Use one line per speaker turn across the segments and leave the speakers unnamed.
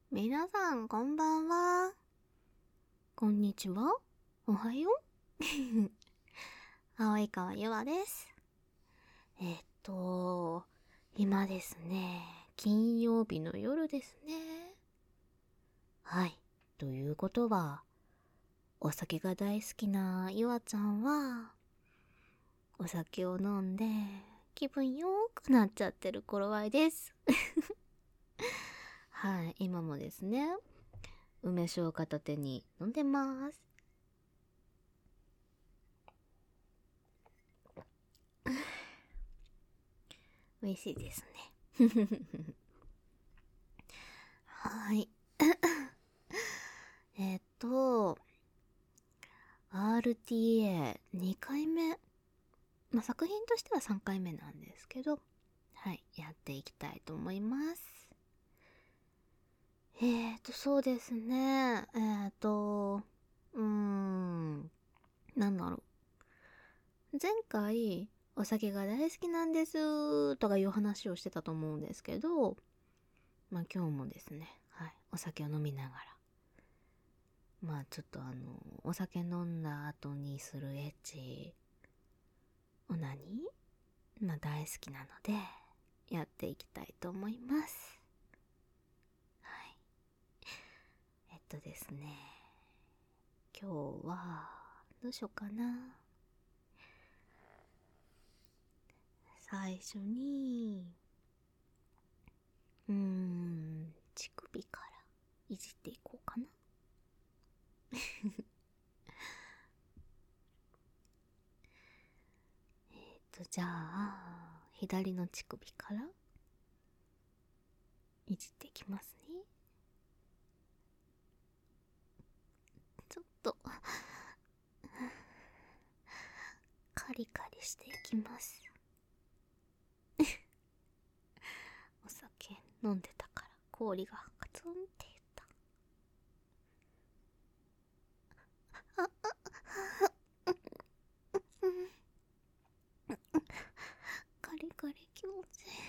皆さんこんばんは。こんにちは。おはよう。青川ゆあです。今ですね、金曜日の夜ですね。はい。ということは、お酒が大好きなゆあちゃんは、お酒を飲んで気分良くなっちゃってる頃合いです。はい。今もですね、梅酒を片手に飲んでます。美味しいですね。はい。RTA2 回目。作品としては3回目なんですけど、はい、やっていきたいと思います。そうですね。なんだろ前回、お酒が大好きなんですとかいう話をしてたと思うんですけど、今日もですね、はい、お酒を飲みながら、ちょっとお酒飲んだ後にするエッチ、オナニー大好きなので、やっていきたいと思います。はい。ですね、今日は、どうしようかな。最初に、乳首からいじっていこうかな。じゃあ、左の乳首からいじっていきますね。ちょっと、カリカリしていきます。お酒飲んでたから氷がカツンって言った。カリカリ気持ちいい。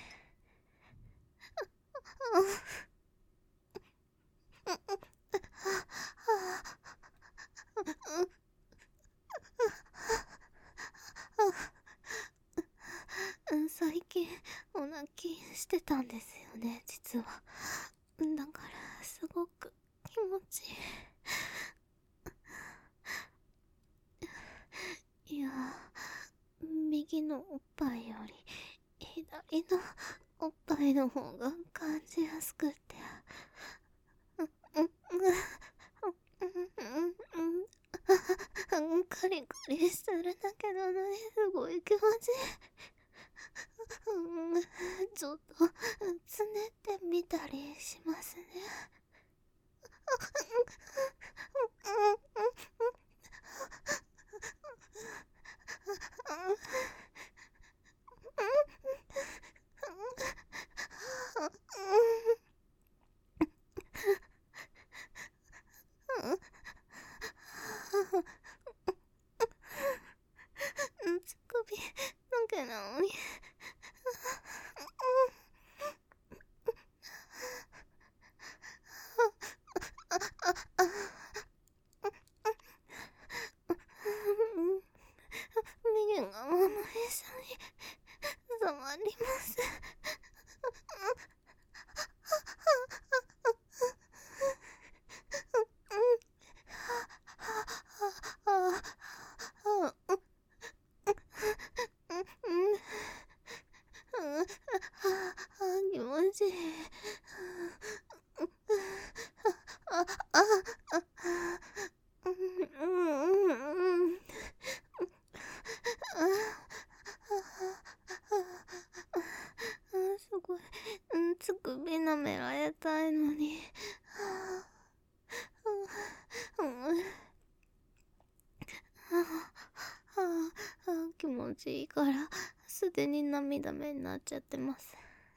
最近お泣きしてたんですよね、実は。だからすごく気持ちいい。いや、右のおっぱいより左のおっぱいの方が感じやすくて、カリカリしてるんだけどね、すごい気持ちいい。ちょっとつねってみたりしますね。乳首だけなのに。ミゲンがママ一緒に触ります。気持ちいい。すごい、乳首舐められたいのに。気持ちいいからすでに涙目になっちゃってます。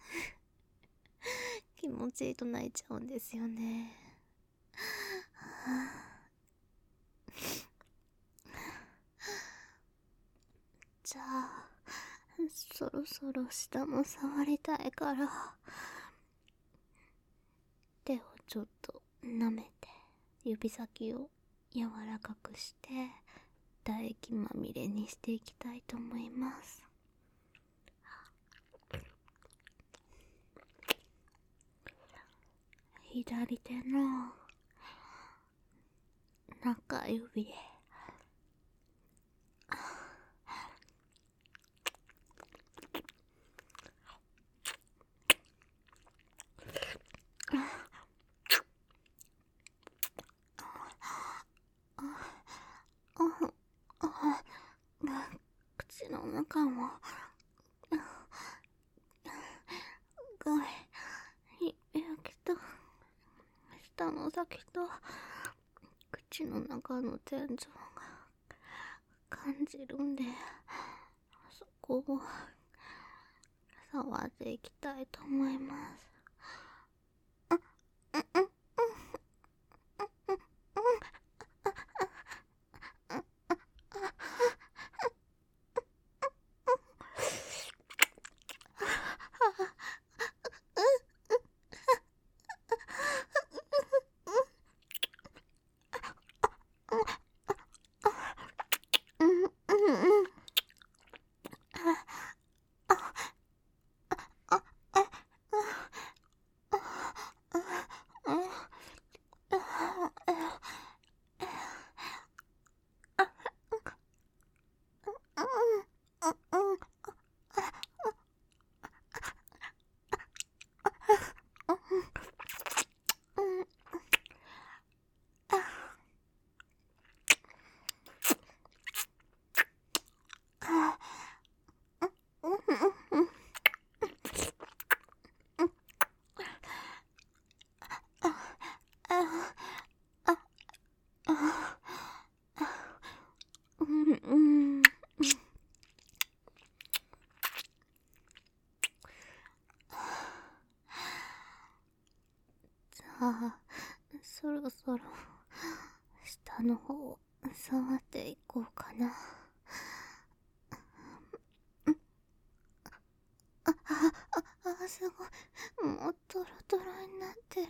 気持ちいいと泣いちゃうんですよね。じゃあそろそろ下も触りたいから、手をちょっと舐めて指先を柔らかくして唾液まみれにしていきたいと思います。左手の中指へ口の中も指と舌の先と口の中の天井が感じるんで、そこを触っていきたいと思います。そろそろ下の方を触っていこうかな。すごい、もうトロトロになってる。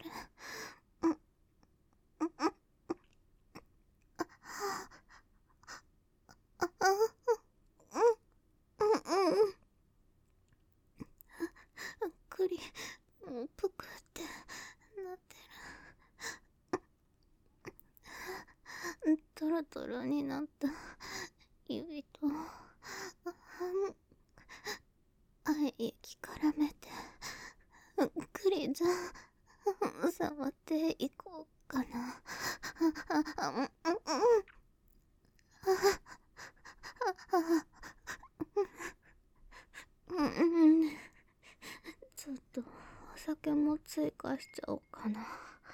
ぷくってなってる。トロトロになった指と液絡めてクリじゃ触っていこうかな。ちょっとお酒も追加しちゃおうかな。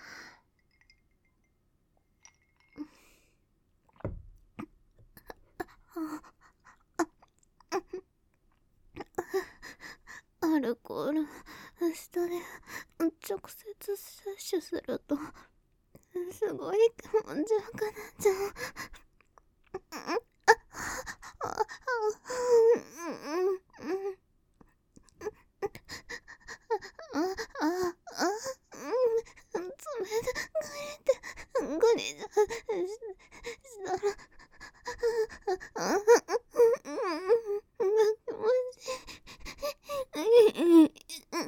アルコール下で直接摂取するとすごい気持ちよくなっちゃう。グリしたら気持ちいい。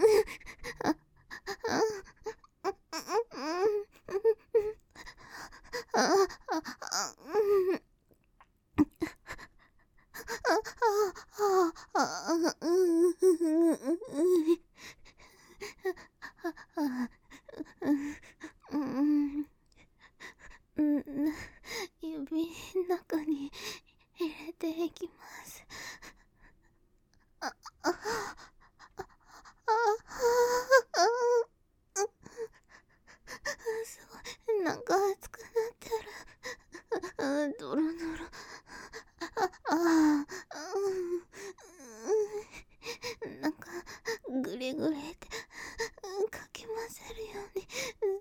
指の中に入れていきます。すごい、なんか熱くなってる。ドロドロ。なんかグリグリってかき混ぜるように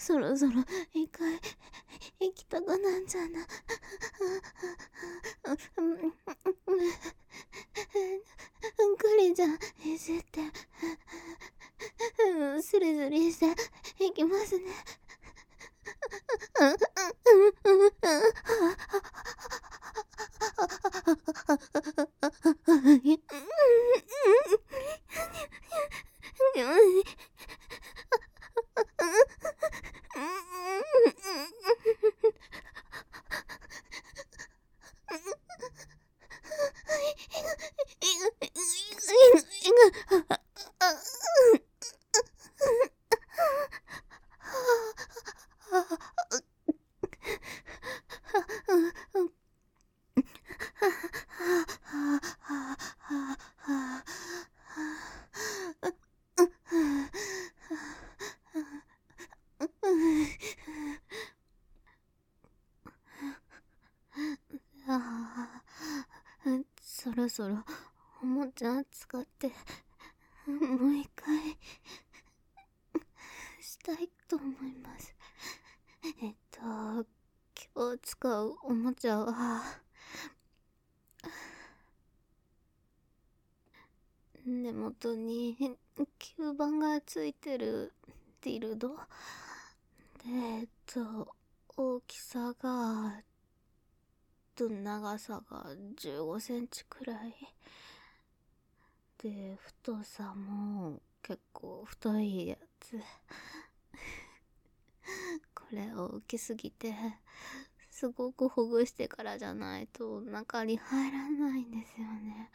そろそろ一回行きたくなんじゃな。クリちゃんいじってスリスリしていきますね。そろそろおもちゃ使ってもう一回したいと思います。今日使うおもちゃは根元に吸盤がついてるディルドで、大きさが長さが15センチくらいで、太さも結構太いやつ。これ大きすぎてすごくほぐしてからじゃないと中に入らないんですよね。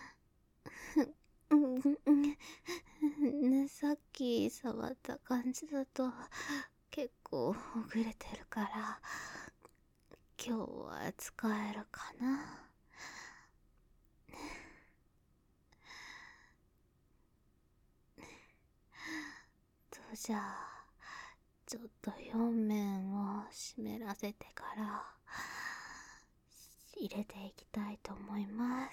ね、さっき触った感じだと結構ほぐれてるから今日は使えるかな。じゃあちょっと表面を湿らせてから入れていきたいと思います。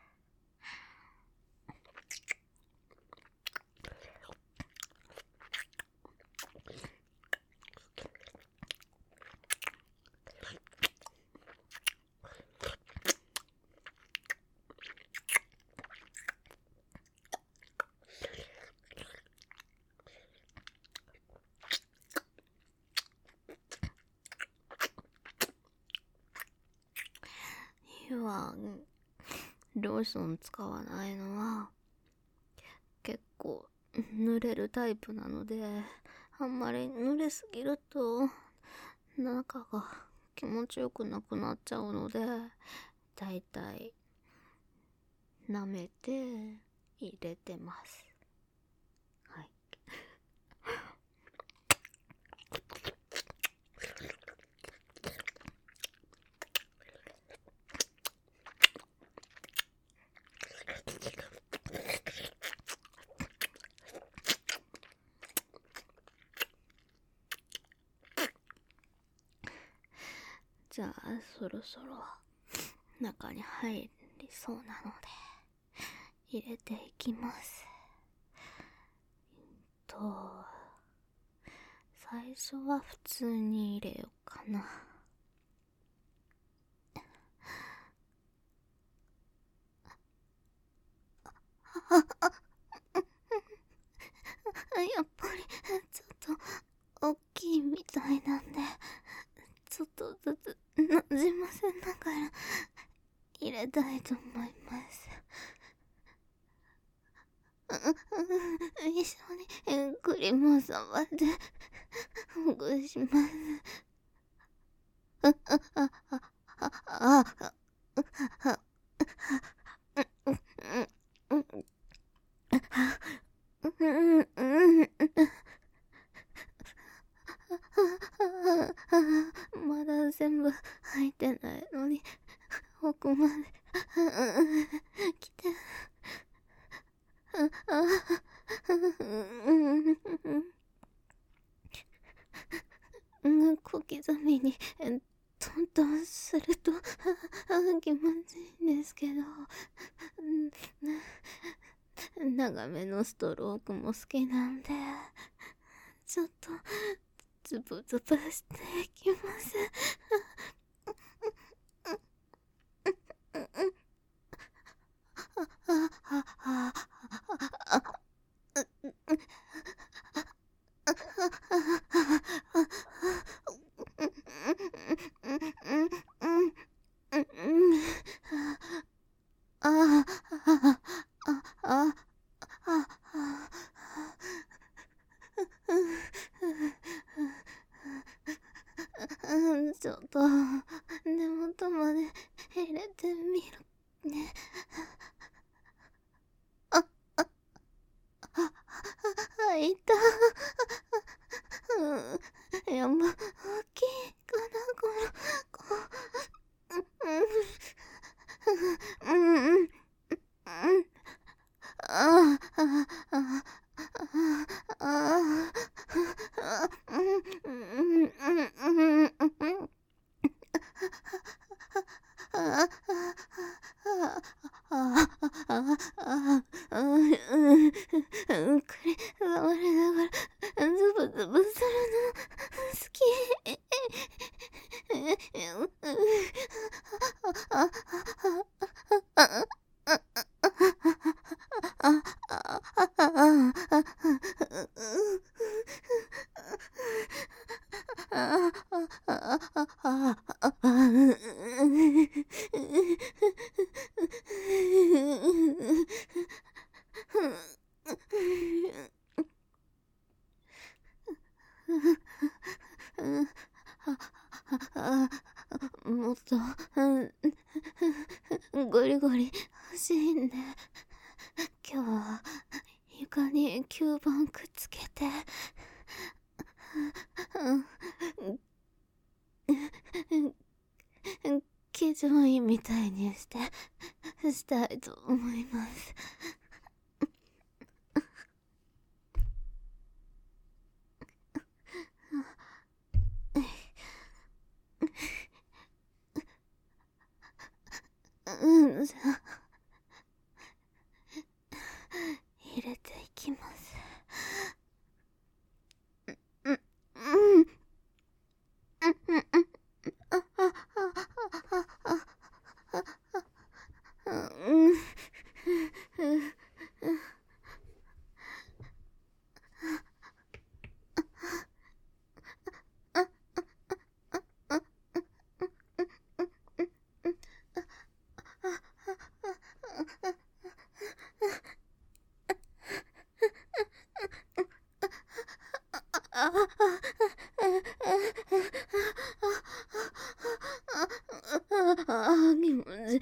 今ローション使わないのは結構濡れるタイプなので、あんまり濡れすぎると中が気持ちよくなくなっちゃうので、だいたい舐めて入れてます。はい。じゃあそろそろ中に入りそうなので入れていきます。最初は普通に入れようかな。やっぱりちょっと大きいみたいなんで、ちょっとずつなじませながら入れたいと思います。一緒にクリームを触ってほぐします。まだ全部入ってないのに奥まで来て小刻みにトントンすると気持ちいいんですけど、長めのストロークも好きなんで、ちょっとズブズブしていきます。ちょっと根元まで入れてみるね。いた。やば、大きいかな、この子。触れながらズブズブするの好き。もっとゴリゴリ欲しいね。今日は床に吸盤くっつけて騎乗位みたいにしてしたいと思います。じゃあ入れていきます。気持ち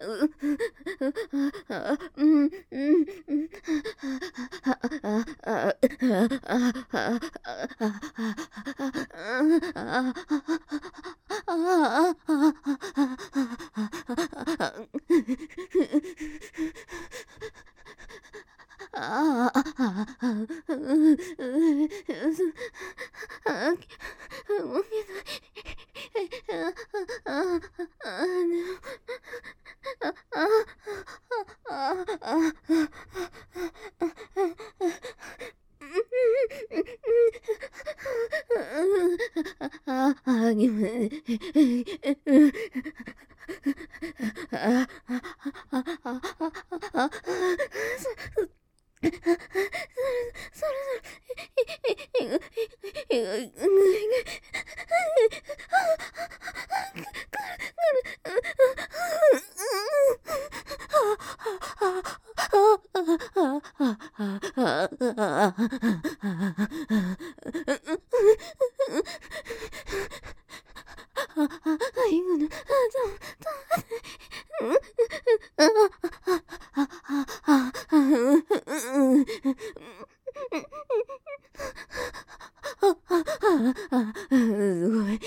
すごい。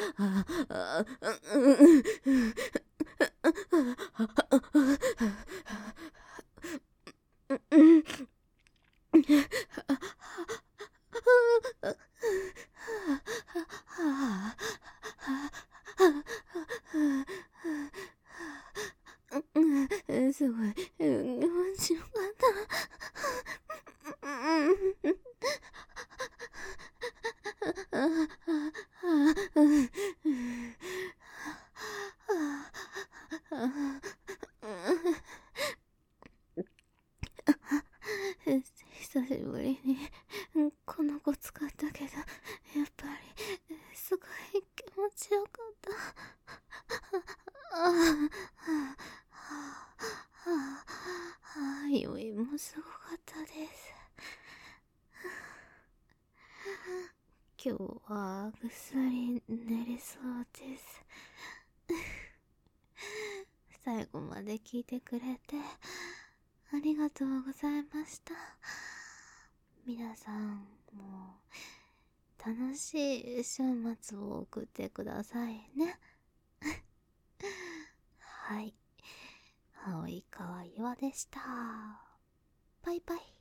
すごい気持ちよかった。 久しぶりにこの子使ったけど、やっぱりすごい気持ちよかった。酔いもすごかったです。今日はぐっすり寝れそうです。最後まで聞いてくれてありがとうございました。皆さんも楽しい週末を送ってくださいね。はい、青い川岩でした。バイバイ。